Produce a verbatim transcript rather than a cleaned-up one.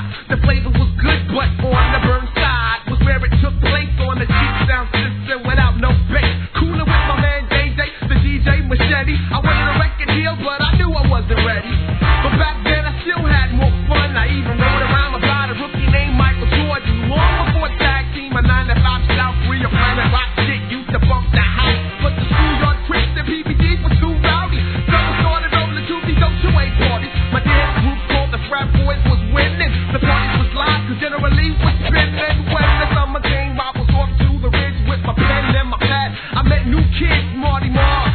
The flavor was good, but on the burn side was where it took place on the cheap sound system without no bass. Cooling with my man J J, the D J Machete. I wanted a record deal, but I knew I wasn't ready. But back then I still had more fun. I even rode around about a rookie named Michael Jordan. Long before tag team, a nine to five South Rio Planet Rock shit used to bump the house. But the schoolyard quick, the P B Ds were too rowdy. So I started over the two B O two A parties. My dance group called the Frat Boys was winning. The parties was live, cause generally was spinning. When the summer came, I was off to the ridge with my pen and my pad. I met new kids, Marty Marr.